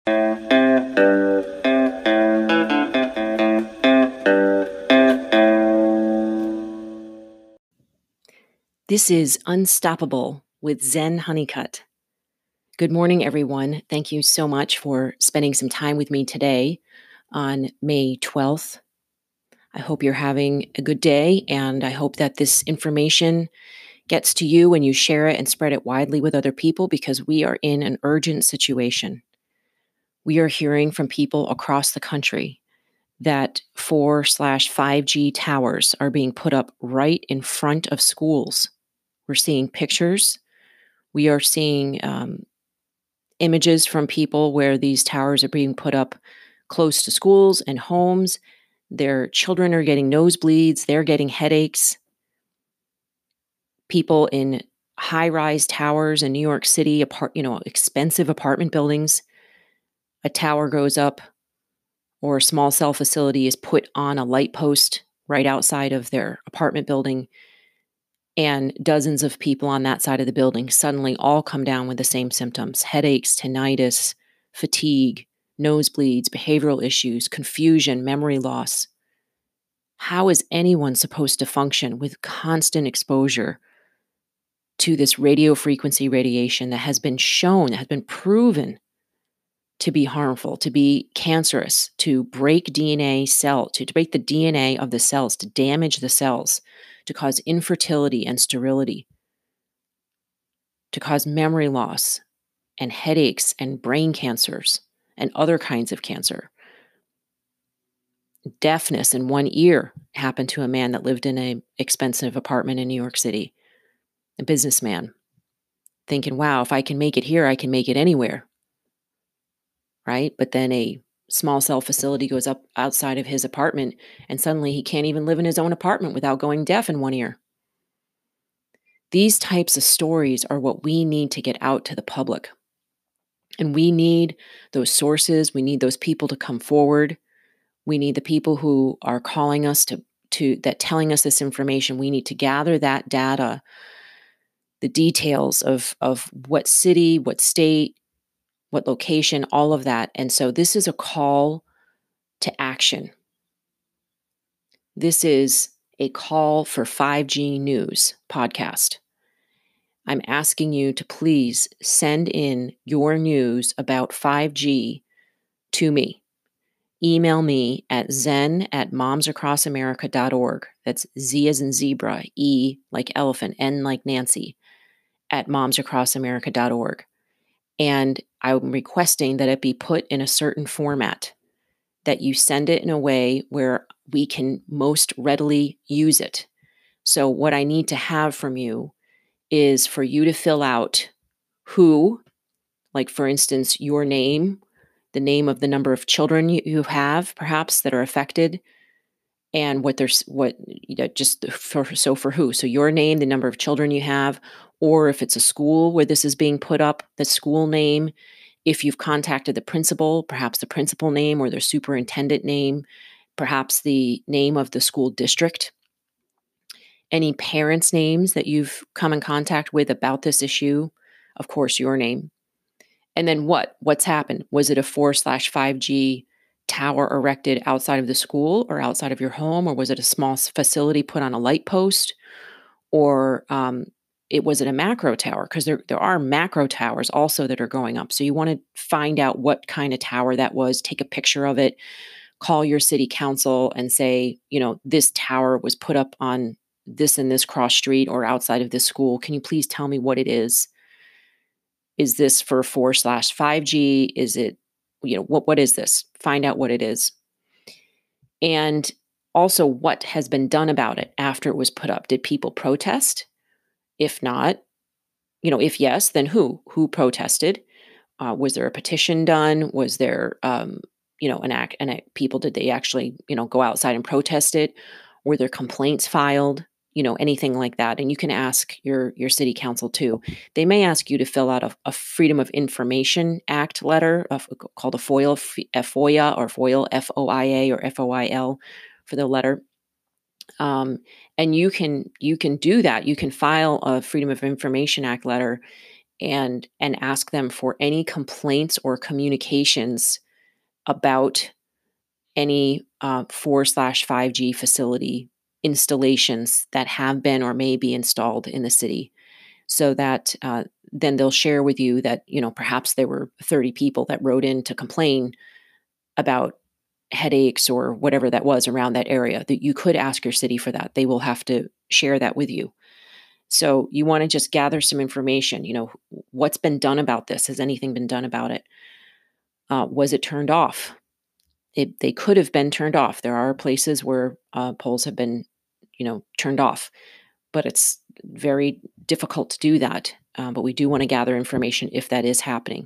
This is Unstoppable with Zen Honeycutt. Good morning, everyone. Thank you so much for spending some time with me today on May 12th. I hope you're having a good day, and I hope that this information gets to you and you share it and spread it widely with other people, because we are in an urgent situation. We are hearing from people across the country that 4/5G towers are being put up right in front of schools. We're seeing pictures. We are seeing images from people where these towers are being put up close to schools and homes. Their children are getting nosebleeds. They're getting headaches. People in high-rise towers in New York City, expensive apartment buildings, a tower goes up or a small cell facility is put on a light post right outside of their apartment building, and dozens of people on that side of the building suddenly all come down with the same symptoms: headaches, tinnitus, fatigue, nosebleeds, behavioral issues, confusion, memory loss. How is anyone supposed to function with constant exposure to this radio frequency radiation that has been shown, that has been proven to be harmful, to be cancerous, to break to break the DNA of the cells, to damage the cells, to cause infertility and sterility, to cause memory loss and headaches and brain cancers and other kinds of cancer? Deafness in one ear happened to a man that lived in an expensive apartment in New York City, a businessman, thinking, wow, if I can make it here, I can make it anywhere, right? But then a small cell facility goes up outside of his apartment, and suddenly he can't even live in his own apartment without going deaf in one ear. These types of stories are what we need to get out to the public. And we need those sources. We need those people to come forward. We need the people who are calling us telling us this information. We need to gather that data, the details of what city, what state, what location, all of that. And so this is a call to action. This is a call for 5G News podcast. I'm asking you to please send in your news about 5G to me. Email me at zen@momsacrossamerica.org. That's Z as in zebra, E like elephant, N like Nancy, at momsacrossamerica.org. And I'm requesting that it be put in a certain format, that you send it in a way where we can most readily use it. So what I need to have from you is for you to fill out who, like for instance, your name, the name of the number of children you have perhaps that are affected, and for who. So your name, the number of children you have, or if it's a school where this is being put up, the school name. If you've contacted the principal, perhaps the principal name or their superintendent name, perhaps the name of the school district. Any parents' names that you've come in contact with about this issue, of course, your name. And then what's happened? Was it a 4/5G tower erected outside of the school or outside of your home? Or was it a small facility put on a light post? Or was it a macro tower? Because there are macro towers also that are going up. So you want to find out what kind of tower that was, take a picture of it, call your city council and say, this tower was put up on this and this cross street or outside of this school. Can you please tell me what it is? Is this for 4/5G? Is it, what is this? Find out what it is. And also what has been done about it after it was put up. Did people protest? If not, if yes, then who? Who protested? Was there a petition done? Was there, an act? And people, did they actually, go outside and protest it? Were there complaints filed? Anything like that. And you can ask your city council too. They may ask you to fill out a Freedom of Information Act letter called a FOIA, FOIA or FOIL, FOIA or FOIL for the letter. And you can do that. You can file a Freedom of Information Act letter and ask them for any complaints or communications about any 4/5G facility installations that have been or may be installed in the city, so that then they'll share with you that, perhaps there were 30 people that wrote in to complain about headaches or whatever that was around that area, that you could ask your city for that. They will have to share that with you. So you want to just gather some information. What's been done about this? Has anything been done about it? Was it turned off? They could have been turned off. There are places where polls have been, turned off, but it's very difficult to do that. But we do want to gather information if that is happening.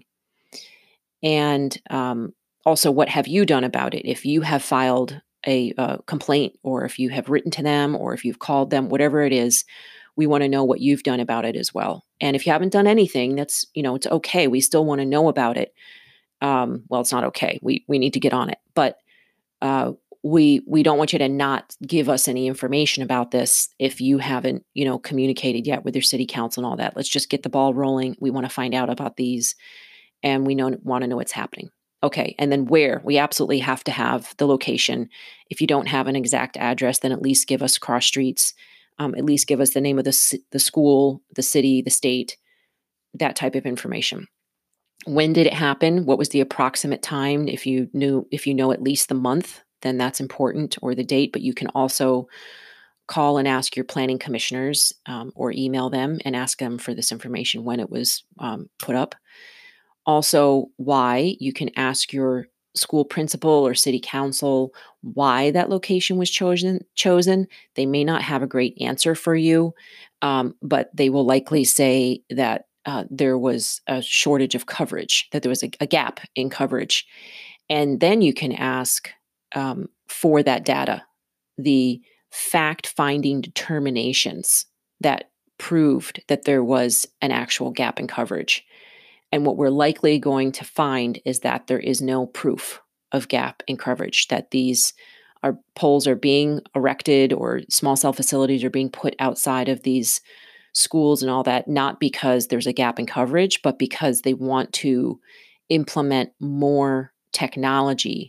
And also, what have you done about it? If you have filed a complaint, or if you have written to them, or if you've called them, whatever it is, we want to know what you've done about it as well. And if you haven't done anything, that's, it's okay. We still want to know about it. Well, it's not okay. We need to get on it, but uh, we don't want you to not give us any information about this if you haven't, communicated yet with your city council and all that. Let's just get the ball rolling. We want to find out about these, and we want to know what's happening. Okay, and then where? We absolutely have to have the location. If you don't have an exact address, then at least give us cross streets. At least give us the name of the school, the city, the state, that type of information. When did it happen? What was the approximate time? If you know at least the month, then that's important, or the date. But you can also call and ask your planning commissioners, or email them and ask them for this information when it was put up. Also, why. You can ask your school principal or city council why that location was chosen. They may not have a great answer for you, but they will likely say that there was a shortage of coverage, that there was a gap in coverage. And then you can ask for that data, the fact finding determinations that proved that there was an actual gap in coverage. And what we're likely going to find is that there is no proof of gap in coverage, that these poles are being erected, or small cell facilities are being put outside of these schools and all that, not because there's a gap in coverage, but because they want to implement more technology,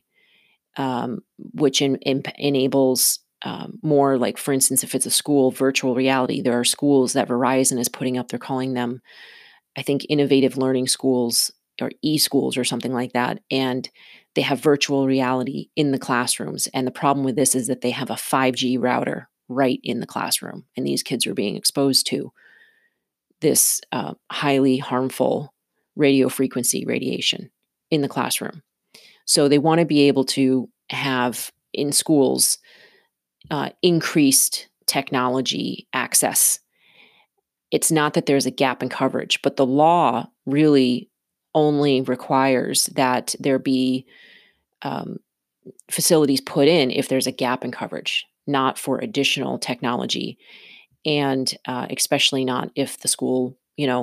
which enables more, like, for instance, if it's a school, virtual reality. There are schools that Verizon is putting up. They're calling them, I think, innovative learning schools, or e-schools or something like that. And they have virtual reality in the classrooms. And the problem with this is that they have a 5G router right in the classroom. And these kids are being exposed to this highly harmful radio frequency radiation in the classroom. So they want to be able to have in schools increased technology access. It's not that there's a gap in coverage, but the law really only requires that there be facilities put in if there's a gap in coverage, not for additional technology. And especially not if the school,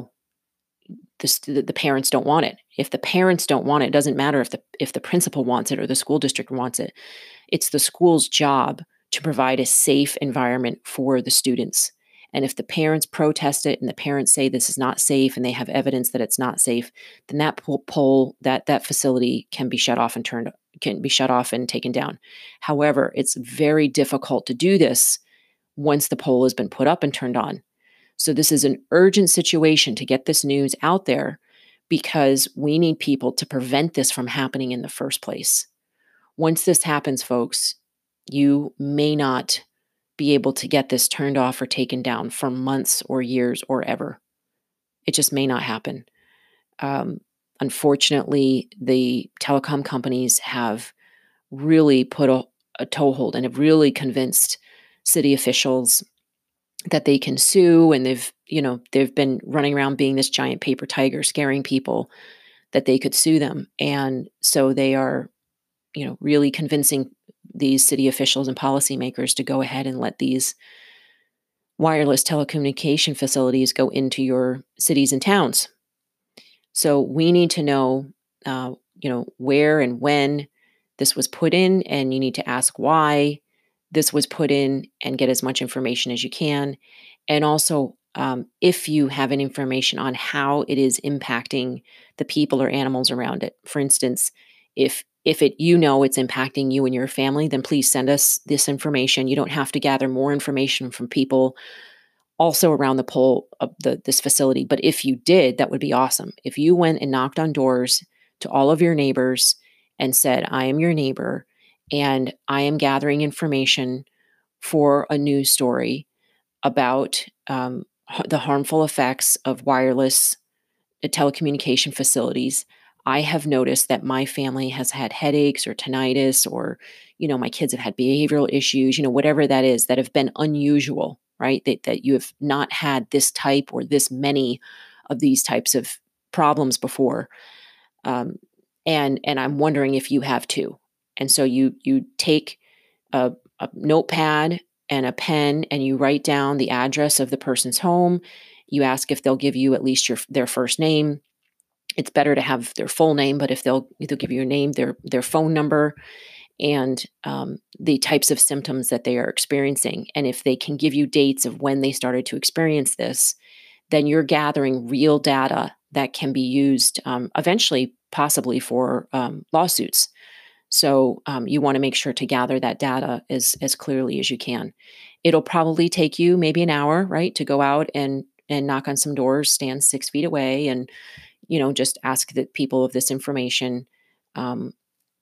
the parents don't want it. If the parents don't want it, it doesn't matter if the principal wants it or the school district wants it. It's the school's job to provide a safe environment for the students. And if the parents protest it and the parents say this is not safe and they have evidence that it's not safe, then that that facility can be shut off and taken down. However, it's very difficult to do this once the pole has been put up and turned on. So this is an urgent situation to get this news out there, because we need people to prevent this from happening in the first place. Once this happens, folks, you may not be able to get this turned off or taken down for months or years or ever. It just may not happen. Unfortunately, the telecom companies have really put a toehold and have really convinced city officials that they can sue, and they've been running around being this giant paper tiger scaring people that they could sue them. And so they are, really convincing these city officials and policymakers to go ahead and let these wireless telecommunication facilities go into your cities and towns. So we need to know, where and when this was put in, and you need to ask why this was put in and get as much information as you can. And also if you have any information on how it is impacting the people or animals around it. For instance, if it's impacting you and your family, then please send us this information. You don't have to gather more information from people also around the pole of this facility. But if you did, that would be awesome. If you went and knocked on doors to all of your neighbors and said, I am your neighbor and I am gathering information for a news story about the harmful effects of wireless telecommunication facilities. I have noticed that my family has had headaches or tinnitus, or, my kids have had behavioral issues, whatever that is, that have been unusual, right? That you have not had this type or this many of these types of problems before. Um, and I'm wondering if you have too. And so you take a notepad and a pen and you write down the address of the person's home. You ask if they'll give you at least their first name. It's better to have their full name, but if they'll give you a name, their phone number, and the types of symptoms that they are experiencing. And if they can give you dates of when they started to experience this, then you're gathering real data that can be used eventually, possibly for lawsuits. So you want to make sure to gather that data as clearly as you can. It'll probably take you maybe an hour, right, to go out and knock on some doors, stand 6 feet away, and just ask the people of this information, um,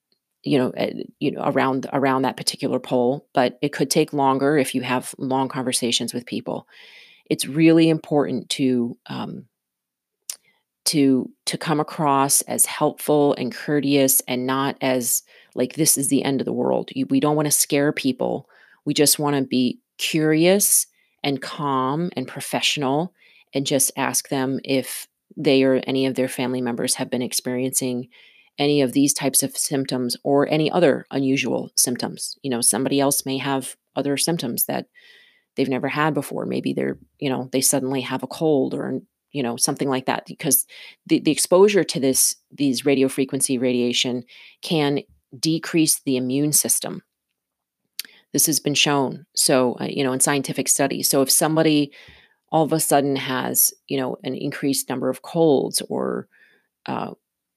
around that particular poll. But it could take longer if you have long conversations with people. It's really important to come across as helpful and courteous, and not as like this is the end of the world. We don't want to scare people. We just want to be curious and calm and professional, and just ask them if they or any of their family members have been experiencing any of these types of symptoms or any other unusual symptoms. Somebody else may have other symptoms that they've never had before. Maybe they suddenly have a cold, or something like that, because the exposure to these radio frequency radiation can decrease the immune system. This has been shown. So, in scientific studies. So if somebody all of a sudden has, an increased number of colds, or uh,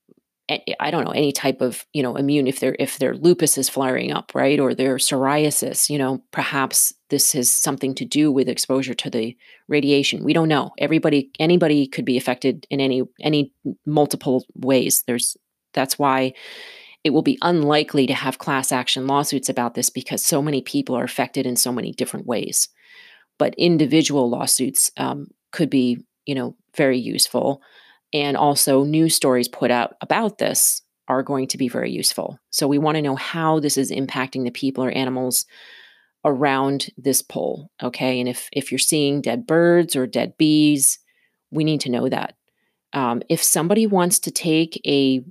I don't know, any type of, immune, if their lupus is flaring up, right, or their psoriasis, perhaps this has something to do with exposure to the radiation. We don't know. Anybody could be affected in any multiple ways. That's why it will be unlikely to have class action lawsuits about this, because so many people are affected in so many different ways. But individual lawsuits could be, very useful. And also news stories put out about this are going to be very useful. So we want to know how this is impacting the people or animals around this pole. Okay. And if you're seeing dead birds or dead bees, we need to know that. If somebody wants to take a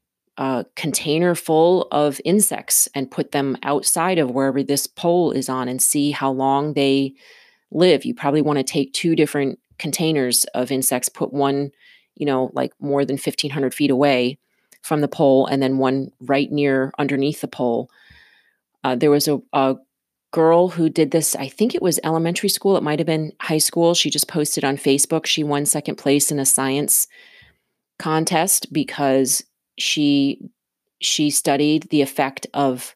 container full of insects and put them outside of wherever this pole is on and see how long they live, you probably want to take 2 different containers of insects, put one, like more than 1,500 feet away from the pole, and then one right near underneath the pole. There was a girl who did this. I think it was elementary school. It might have been high school. She just posted on Facebook. She won second place in a science contest because she studied the effect of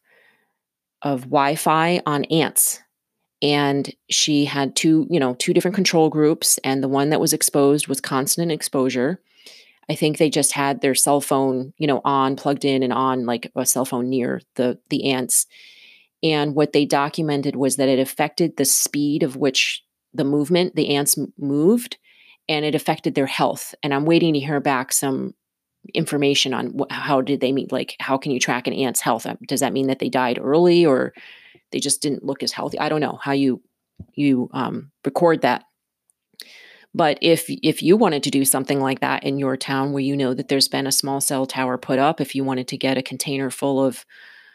Wi-Fi on ants. And she had two different control groups, and the one that was exposed was constant exposure. I think they just had their cell phone, on, plugged in and on, like a cell phone near the ants. And what they documented was that it affected the speed of which the ants moved, and it affected their health. And I'm waiting to hear back some information on how did they meet, like how can you track an ant's health? Does that mean that they died early, or they just didn't look as healthy? I don't know how you record that. But if you wanted to do something like that in your town, where that there's been a small cell tower put up, if you wanted to get a container full of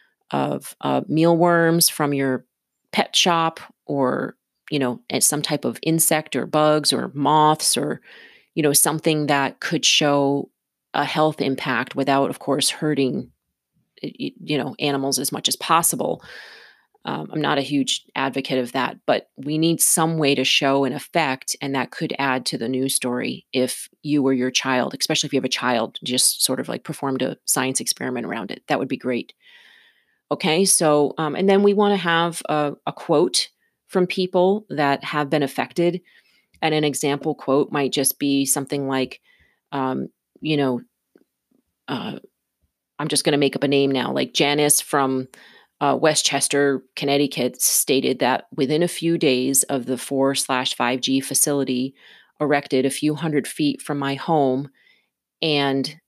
mealworms from your pet shop, or some type of insect or bugs or moths, or something that could show a health impact without, of course, hurting animals as much as possible. I'm not a huge advocate of that, but we need some way to show an effect, and that could add to the news story if you or your child, especially if you have a child, just sort of like performed a science experiment around it. That would be great. Okay, so and then we want to have a quote from people that have been affected, and an example quote might just be something like, um, you know, uh, I'm just going to make up a name now, like Janice from Westchester, Connecticut, stated that within a few days of the 4/5G facility erected a few hundred feet from my home and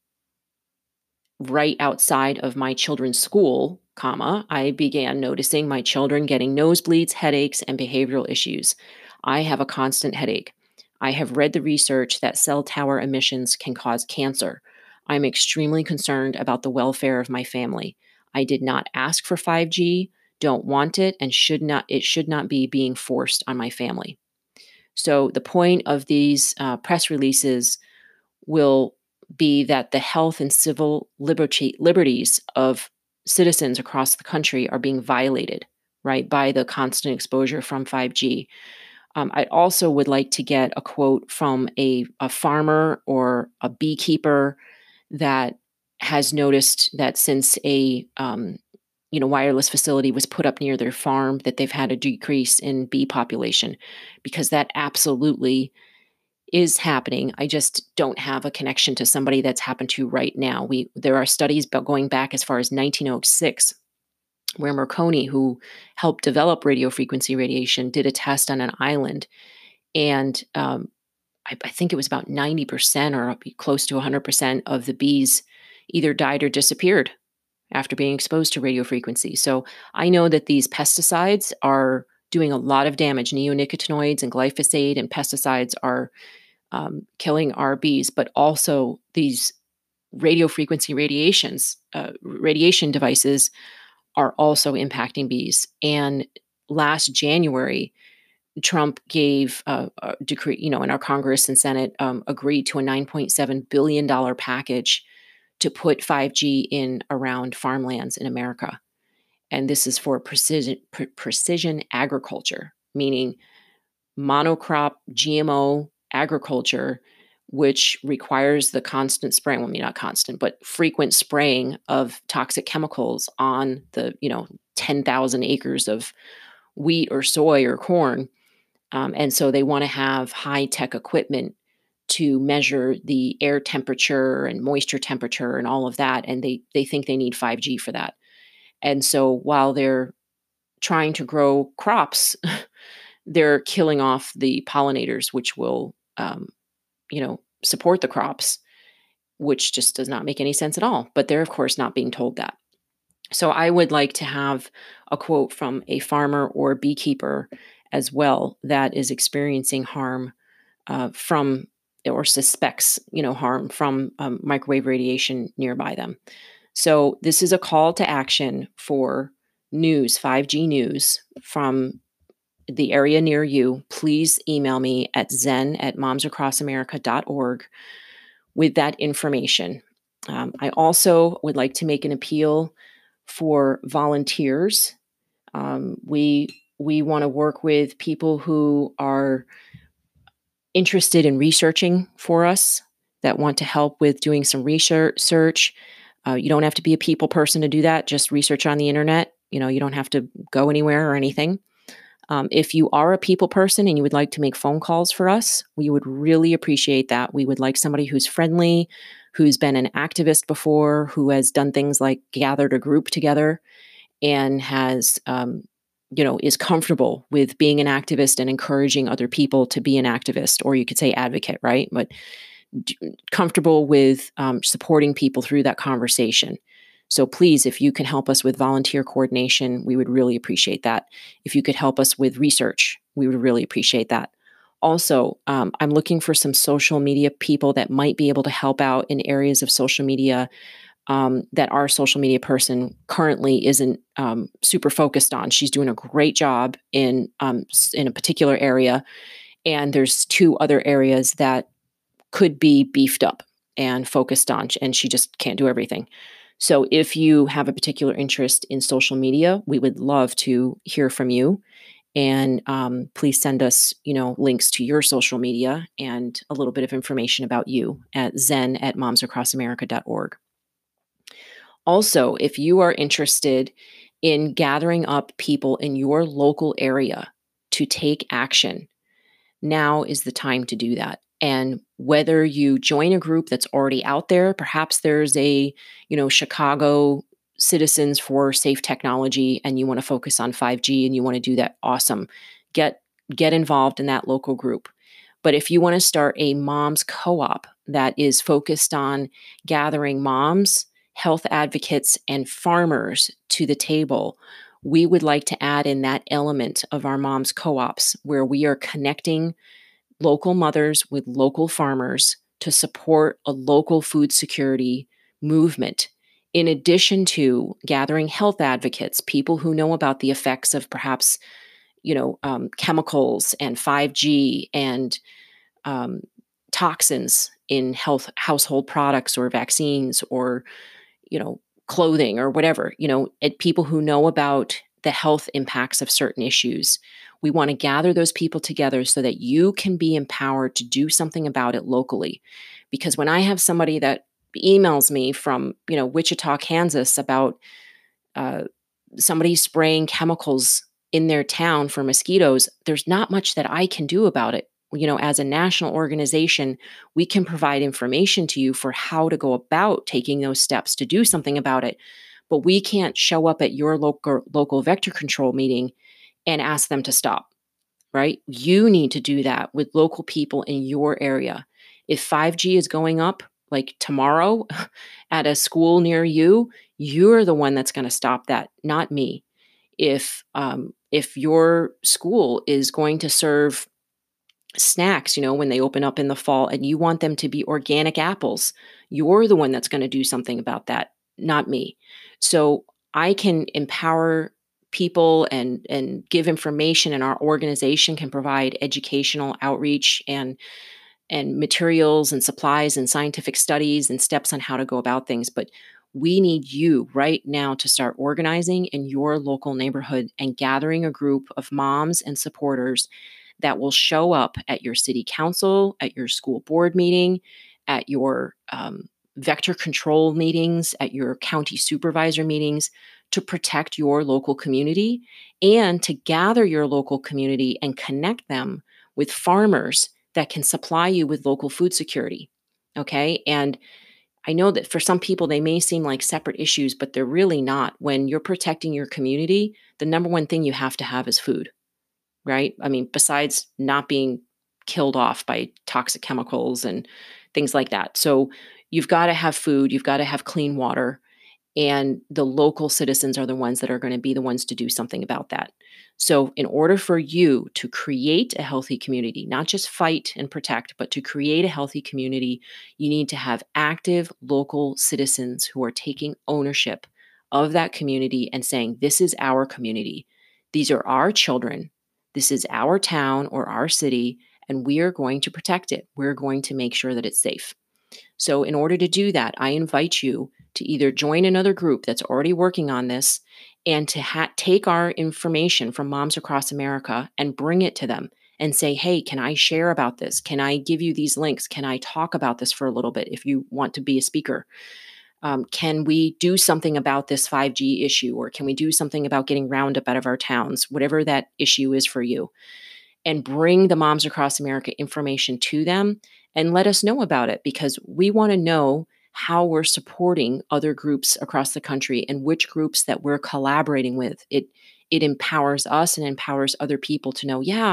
right outside of my children's school, comma, I began noticing my children getting nosebleeds, headaches, and behavioral issues. I have a constant headache. I have read the research that cell tower emissions can cause cancer. I'm extremely concerned about the welfare of my family. I did not ask for 5G, don't want it, and should not be being forced on my family. So the point of these press releases will be that the health and civil liberties of citizens across the country are being violated, right, by the constant exposure from 5G. I also would like to get a quote from a farmer or a beekeeper that has noticed that since a wireless facility was put up near their farm, that they've had a decrease in bee population, because that absolutely is happening. I just don't have a connection to somebody that's happened to right now. There are studies going back as far as 1906 where Marconi, who helped develop radio frequency radiation, did a test on an island, and I think it was about 90% or close to 100% of the bees either died or disappeared after being exposed to radio frequency. So I know that these pesticides are doing a lot of damage. Neonicotinoids and glyphosate and pesticides are killing our bees, but also these radio frequency radiation devices are also impacting bees. And last January, Trump gave a decree, and our Congress and Senate agreed to a $9.7 billion package to put 5G in around farmlands in America. And this is for precision agriculture, meaning monocrop GMO agriculture, which requires the constant spraying, well, maybe not constant, but frequent spraying of toxic chemicals on the, 10,000 acres of wheat or soy or corn. And so they want to have high tech equipment to measure the air temperature and moisture temperature and all of that. And they think they need 5G for that. And so while they're trying to grow crops, they're killing off the pollinators, which will, support the crops, which just does not make any sense at all. But they're, of course, not being told that. So I would like to have a quote from a farmer or beekeeper as well that is experiencing harm from or suspects, harm from microwave radiation nearby them. So this is a call to action for news, 5G news from the area near you. Please email me at zen@momsacrossamerica.org with that information. I also would like to make an appeal for volunteers. We want to work with people who are interested in researching for us, that want to help with doing some research. You don't have to be a people person to do that. Just research on the internet. You don't have to go anywhere or anything. If you are a people person and you would like to make phone calls for us, we would really appreciate that. We would like somebody who's friendly, who's been an activist before, who has done things like gathered a group together and has, is comfortable with being an activist and encouraging other people to be an activist, or you could say advocate, right? But comfortable with supporting people through that conversation. So please, if you can help us with volunteer coordination, we would really appreciate that. If you could help us with research, we would really appreciate that. Also, I'm looking for some social media people that might be able to help out in areas of social media that our social media person currently isn't super focused on. She's doing a great job in a particular area, and there's 2 other areas that could be beefed up and focused on, and she just can't do everything. So if you have a particular interest in social media, we would love to hear from you. And please send us, links to your social media and a little bit of information about you at zen@momsacrossamerica.org. Also, if you are interested in gathering up people in your local area to take action, now is the time to do that. And whether you join a group that's already out there, perhaps there's a, Chicago Citizens for Safe Technology and you want to focus on 5G and you want to do that, awesome. Get get involved in that local group. But if you want to start a moms co-op that is focused on gathering moms, health advocates, and farmers to the table, we would like to add in that element of our moms co-ops where we are connecting local mothers with local farmers to support a local food security movement. In addition to gathering health advocates, people who know about the effects of perhaps, chemicals and 5G and um, toxins in household products or vaccines or clothing or whatever, people who know about the health impacts of certain issues. We want to gather those people together so that you can be empowered to do something about it locally. Because when I have somebody that emails me from, Wichita, Kansas about uh, somebody spraying chemicals in their town for mosquitoes, there's not much that I can do about it. As a national organization, we can provide information to you for how to go about taking those steps to do something about it. But we can't show up at your local vector control meeting and ask them to stop, right? You need to do that with local people in your area. If 5G is going up like tomorrow at a school near you, you're the one that's going to stop that, not me. If your school is going to serve snacks, when they open up in the fall and you want them to be organic apples, you're the one that's going to do something about that, not me. So I can empower people and give information, and our organization can provide educational outreach and materials and supplies and scientific studies and steps on how to go about things. But we need you right now to start organizing in your local neighborhood and gathering a group of moms and supporters that will show up at your city council, at your school board meeting, at your vector control meetings, at your county supervisor meetings to protect your local community and to gather your local community and connect them with farmers that can supply you with local food security. Okay. And I know that for some people, they may seem like separate issues, but they're really not. When you're protecting your community, the number one thing you have to have is food, right? I mean, besides not being killed off by toxic chemicals and things like that. So you've got to have food, you've got to have clean water, and the local citizens are the ones that are going to be the ones to do something about that. So, in order for you to create a healthy community, not just fight and protect, but to create a healthy community, you need to have active local citizens who are taking ownership of that community and saying, this is our community. These are our children. This is our town or our city, and we are going to protect it. We're going to make sure that it's safe. So, in order to do that, I invite you to either join another group that's already working on this and to take our information from Moms Across America and bring it to them and say, hey, can I share about this? Can I give you these links? Can I talk about this for a little bit if you want to be a speaker? Can we do something about this 5G issue? Or can we do something about getting Roundup out of our towns? Whatever that issue is for you. And bring the Moms Across America information to them and let us know about it, because we want to know how we're supporting other groups across the country and which groups that we're collaborating with. It empowers us and empowers other people to know, yeah,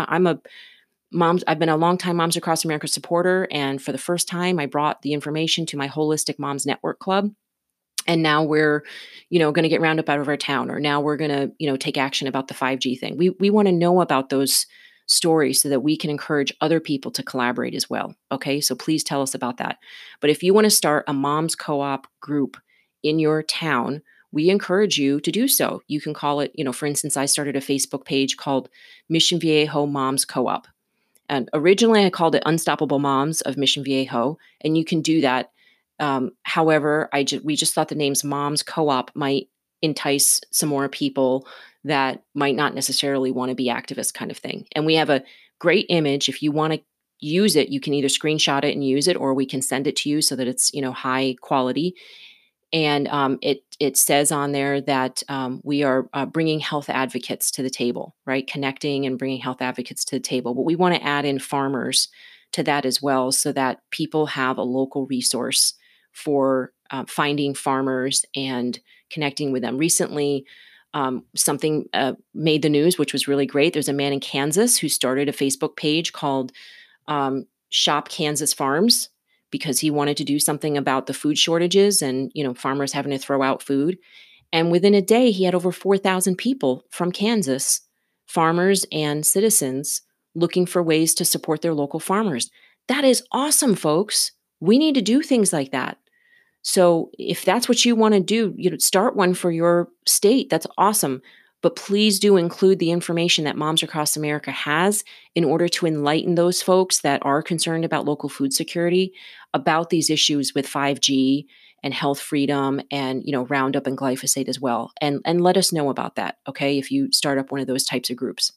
I've been a longtime Moms Across America supporter, and for the first time I brought the information to my Holistic Moms Network Club. And now we're, going to get Roundup out of our town, or now we're going to, take action about the 5G thing. We want to know about those stories so that we can encourage other people to collaborate as well. Okay. So please tell us about that. But if you want to start a moms co-op group in your town, we encourage you to do so. You can call it, for instance, I started a Facebook page called Mission Viejo Moms Co-op. And originally I called it Unstoppable Moms of Mission Viejo. And you can do that However, we just thought the names Moms Co-op might entice some more people that might not necessarily want to be activists, kind of thing. And we have a great image. If you want to use it, you can either screenshot it and use it, or we can send it to you so that it's, high quality. And it says on there that we are bringing health advocates to the table, right? Connecting and bringing health advocates to the table. But we want to add in farmers to that as well, so that people have a local resource for finding farmers and connecting with them. Recently, something made the news, which was really great. There's a man in Kansas who started a Facebook page called Shop Kansas Farms, because he wanted to do something about the food shortages and, farmers having to throw out food. And within a day, he had over 4,000 people from Kansas, farmers and citizens, looking for ways to support their local farmers. That is awesome, folks. We need to do things like that. So if that's what you want to do, start one for your state. That's awesome. But please do include the information that Moms Across America has in order to enlighten those folks that are concerned about local food security about these issues with 5G and health freedom and, Roundup and glyphosate as well. And let us know about that, okay, if you start up one of those types of groups.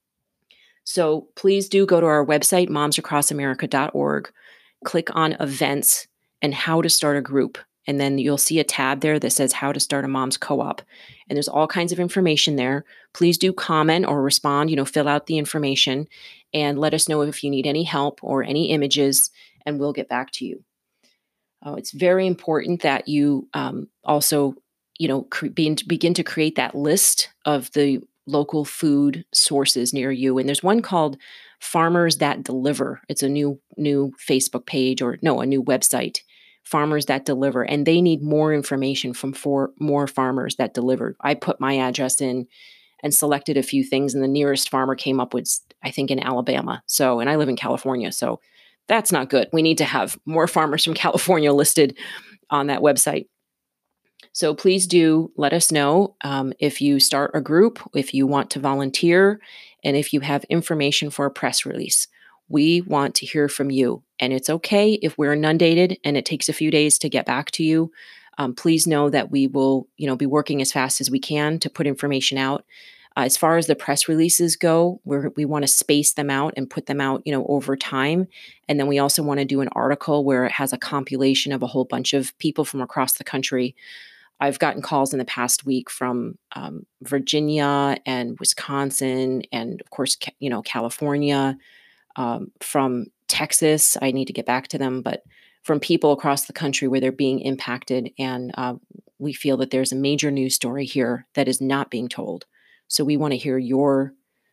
So please do go to our website, momsacrossamerica.org, click on events and how to start a group. And then you'll see a tab there that says how to start a Moms Co-op. And there's all kinds of information there. Please do comment or respond, fill out the information and let us know if you need any help or any images, and we'll get back to you. It's very important that you also, begin to create that list of the local food sources near you. And there's one called Farmers That Deliver. It's a new Facebook page, or no, a new website, Farmers That Deliver. And they need more information from more farmers that deliver. I put my address in and selected a few things, and the nearest farmer came up with, I think, in Alabama. So, and I live in California, so that's not good. We need to have more farmers from California listed on that website. So please do let us know if you start a group, if you want to volunteer, and if you have information for a press release. We want to hear from you. And it's okay if we're inundated and it takes a few days to get back to you. Please know that we will, be working as fast as we can to put information out. As far as the press releases go, we want to space them out and put them out, over time. And then we also want to do an article where it has a compilation of a whole bunch of people from across the country. I've gotten calls in the past week from Virginia and Wisconsin and, of course, California, from Texas. I need to get back to them, but from people across the country where they're being impacted. And we feel that there's a major news story here that is not being told. So we want to hear your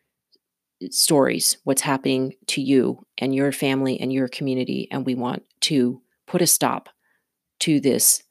stories, what's happening to you and your family and your community. And we want to put a stop to this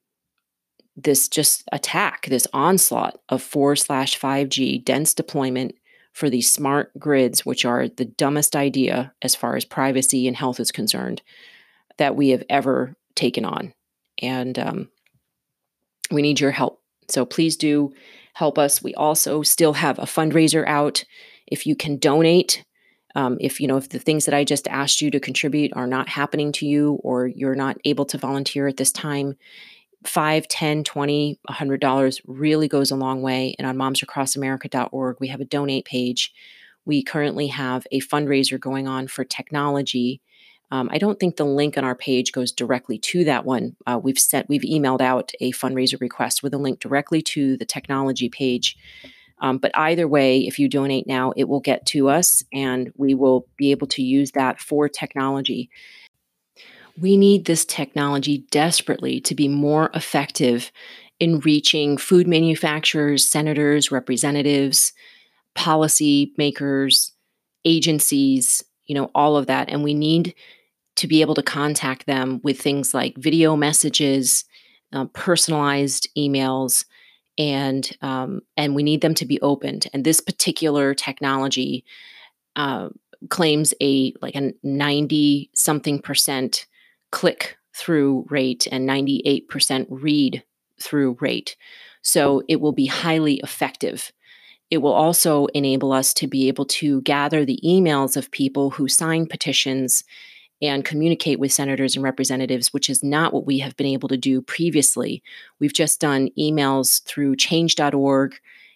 just attack, this onslaught of 4/5G dense deployment for these smart grids, which are the dumbest idea as far as privacy and health is concerned that we have ever taken on. And we need your help. So please do help us. We also still have a fundraiser out. If you can donate, if the things that I just asked you to contribute are not happening to you, or you're not able to volunteer at this time, $5, $10, $20, $100 really goes a long way. And on momsacrossamerica.org, we have a donate page. We currently have a fundraiser going on for technology. I don't think the link on our page goes directly to that one. We've emailed out a fundraiser request with a link directly to the technology page. But either way, if you donate now, it will get to us and we will be able to use that for technology. We need this technology desperately to be more effective in reaching food manufacturers, senators, representatives, policy makers, agencies, all of that. And we need to be able to contact them with things like video messages, personalized emails, and we need them to be opened. And this particular technology claims a 90 something percent click through rate and 98% read through rate. So it will be highly effective. It will also enable us to be able to gather the emails of people who sign petitions and communicate with senators and representatives, which is not what we have been able to do previously. We've just done emails through change.org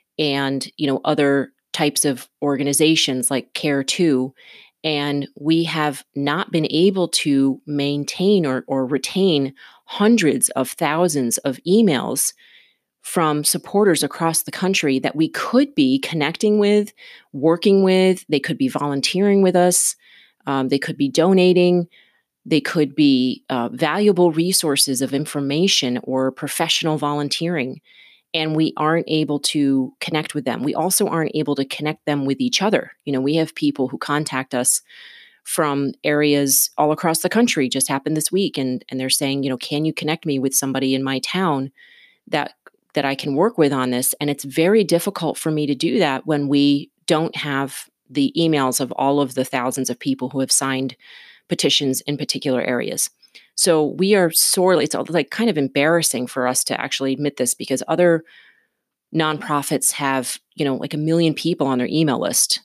and other types of organizations like Care2, and we have not been able to maintain or retain hundreds of thousands of emails from supporters across the country that we could be connecting with, working with. They could be volunteering with us. They could be donating. They could be valuable resources of information or professional volunteering. And we aren't able to connect with them. We also aren't able to connect them with each other. We have people who contact us from areas all across the country, just happened this week, and they're saying, can you connect me with somebody in my town that I can work with on this? And it's very difficult for me to do that when we don't have the emails of all of the thousands of people who have signed petitions in particular areas. So we are sorely, it's like kind of embarrassing for us to actually admit this, because other nonprofits have, like 1 million people on their email list,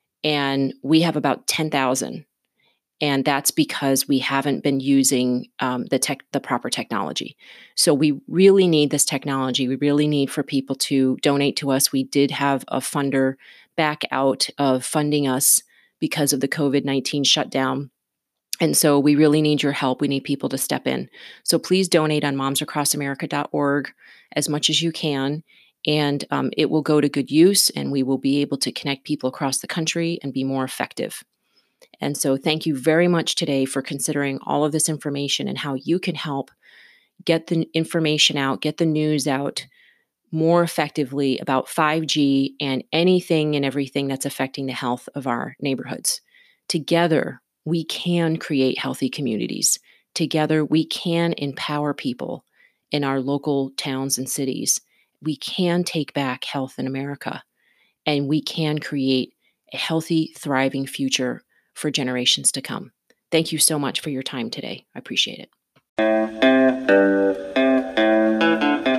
and we have about 10,000. And that's because we haven't been using the proper technology. So we really need this technology. We really need for people to donate to us. We did have a funder back out of funding us because of the COVID-19 shutdown. And so we really need your help. We need people to step in. So please donate on momsacrossamerica.org as much as you can. And it will go to good use, and we will be able to connect people across the country and be more effective. And so thank you very much today for considering all of this information and how you can help get the information out, get the news out more effectively about 5G and anything and everything that's affecting the health of our neighborhoods. Together, we can create healthy communities. Together, we can empower people in our local towns and cities. We can take back health in America, and we can create a healthy, thriving future for generations to come. Thank you so much for your time today. I appreciate it.